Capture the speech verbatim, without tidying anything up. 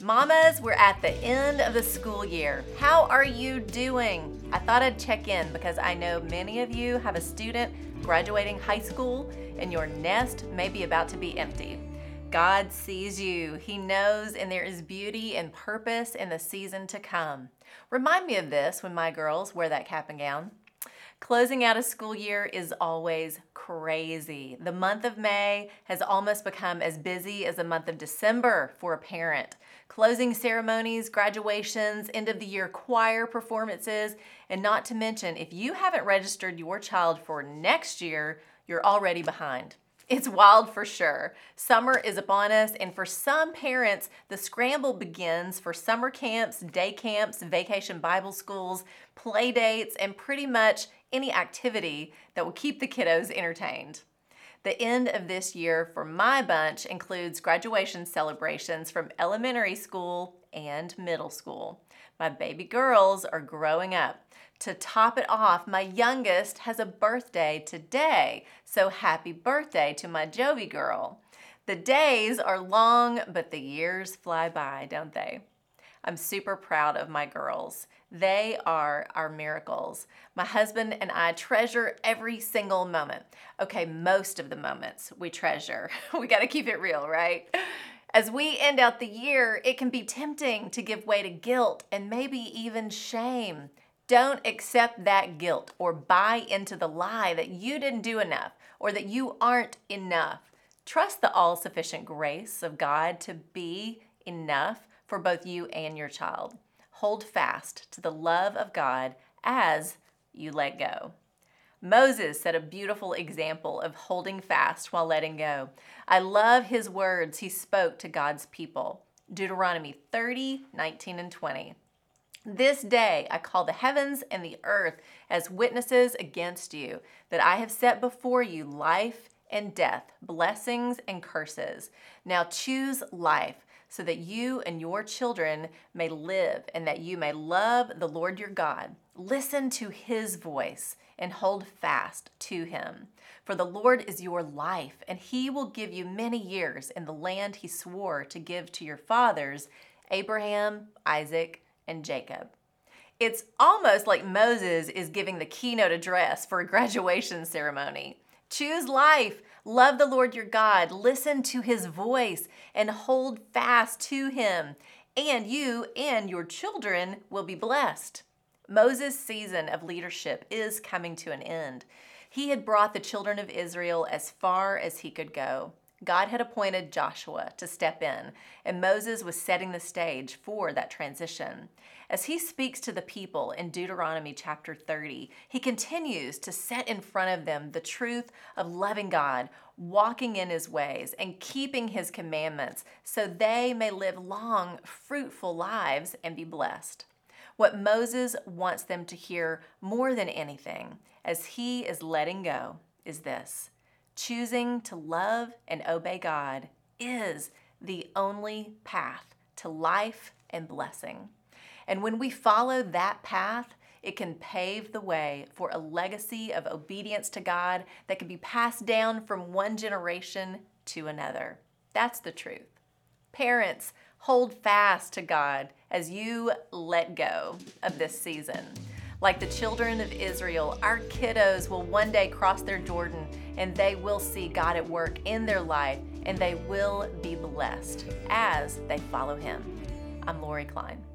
Mamas, we're at the end of the school year. How are you doing? I thought I'd check in because I know many of you have a student graduating high school and your nest may be about to be empty. God sees you. He knows, and there is beauty and purpose in the season to come. Remind me of this when my girls wear that cap and gown. Closing out a school year is always crazy. The month of May has almost become as busy as the month of December for a parent. Closing ceremonies, graduations, end of the year choir performances, and not to mention, if you haven't registered your child for next year, you're already behind. It's wild for sure. Summer is upon us, and for some parents, the scramble begins for summer camps, day camps, vacation Bible schools, play dates, and pretty much any activity that will keep the kiddos entertained. The end of this year for my bunch includes graduation celebrations from elementary school and middle school. My baby girls are growing up. To top it off, my youngest has a birthday today, so happy birthday to my Jovi girl. The days are long, but the years fly by, don't they? I'm super proud of my girls. They are our miracles. My husband and I treasure every single moment. Okay, most of the moments we treasure. We gotta keep it real, right? As we end out the year, it can be tempting to give way to guilt and maybe even shame. Don't accept that guilt or buy into the lie that you didn't do enough or that you aren't enough. Trust the all-sufficient grace of God to be enough for both you and your child. Hold fast to the love of God as you let go. Moses set a beautiful example of holding fast while letting go. I love his words he spoke to God's people. Deuteronomy thirty, nineteen, and twenty. This day I call the heavens and the earth as witnesses against you, that I have set before you life and death, blessings and curses. Now choose life, so that you and your children may live, and that you may love the Lord your God. Listen to his voice and hold fast to him. For the Lord is your life, and he will give you many years in the land he swore to give to your fathers, Abraham, Isaac, and Jacob. It's almost like Moses is giving the keynote address for a graduation ceremony. Choose life, love the Lord your God, listen to his voice, and hold fast to him, and you and your children will be blessed. Moses' season of leadership is coming to an end. He had brought the children of Israel as far as he could go. God had appointed Joshua to step in, and Moses was setting the stage for that transition. As he speaks to the people in Deuteronomy chapter thirty, he continues to set in front of them the truth of loving God, walking in his ways, and keeping his commandments so they may live long, fruitful lives and be blessed. What Moses wants them to hear more than anything as he is letting go is this: choosing to love and obey God is the only path to life and blessing. And when we follow that path, it can pave the way for a legacy of obedience to God that can be passed down from one generation to another. That's the truth. Parents, hold fast to God as you let go of this season. Like the children of Israel, our kiddos will one day cross their Jordan, and they will see God at work in their life, and they will be blessed as they follow him. I'm Lori Klein.